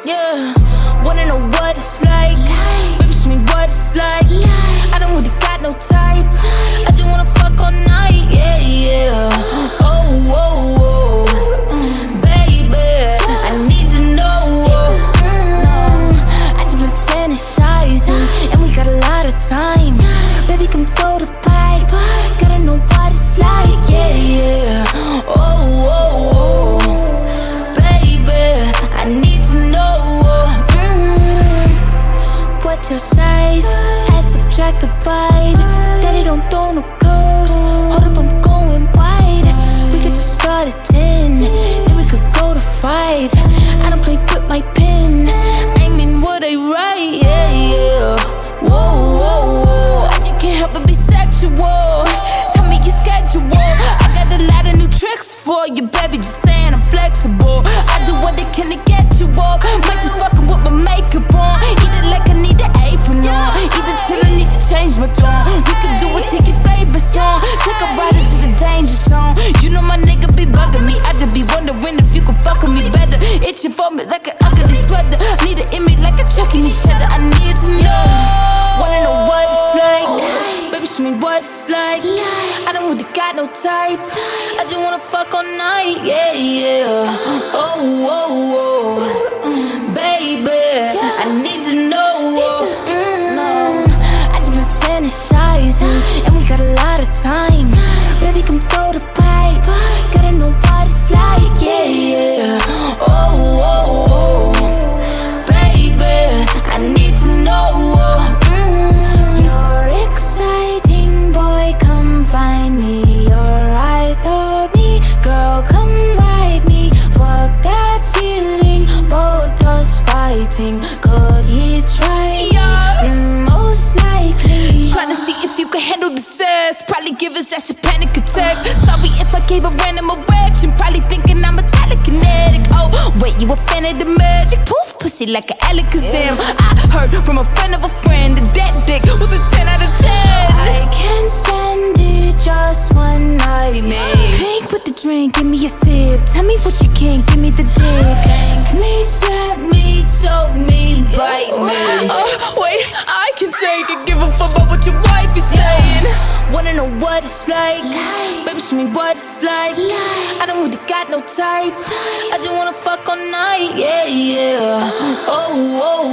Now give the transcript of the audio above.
Yeah, wanna know what it's like? Baby, show me what it's like. I don't really got no tights. I just wanna fuck all night. Yeah, yeah. Oh, oh, oh. Baby, I need to know. I just been fantasizing, and we got a lot of time. Baby, come throw the pipe. Gotta know what it's like. Yeah, yeah. Oh, oh, oh. Baby, I need to know. What's your size? Add, subtract, divide. Daddy don't throw no codes. Hold up, I'm going wide. We could just start at 10, then we could go to 5. I don't play with my pen. I mean what I write. Yeah, yeah. Whoa, whoa, whoa. I just can't help but be sexual. Tell me your schedule. I got a lot of new tricks for you, baby. Just saying I'm flexible. I do what I can to get you off. Might just fucking with my makeup on. Eat it like I need an apron on. Eat it till I need to change my tone. We could do it to your favorite song. Take a ride into the danger zone. You know my nigga be bugging me. I just be wondering if you can fuck with me better. Itching for me like an ugly sweater. Need it in me like a chucking each other. I need to know. Wanna know what it's like? Baby, show me what it's like. I don't really got no tights. I just wanna fuck all night. Yeah, yeah. Oh, oh, oh. Baby, I need to know. I just been fantasizing, and we got a lot of time. Baby, come throw the pipe. Gotta know what it's like. Yeah, yeah. Oh, oh, oh. Baby, I need to know. You're exciting, boy, come find me. Your eyes told me, girl, come ride me. Fuck that feeling, both us fighting. Could he try? Most likely. Tryna see if you can handle the sex. Probably give his ass a panic attack. Sorry if I gave a random erection. Probably thinking I'm a telekinetic. Oh, wait, you a fan of the magic? Poof, pussy like an Alakazam. I heard from a friend of a friend that that dick was a 10 out of 10. I can't stand it, just one night, man. Pink with the drink, give me a sip. Tell me what you can, give me the dick. Spank me, slap me, choke me, bite me. Wait, I can take it. Give a fuck about what your wife is saying. Wanna know what it's like? Baby, show me what it's like. I don't really got no tights. I just wanna fuck all night. Yeah, yeah. Oh, oh.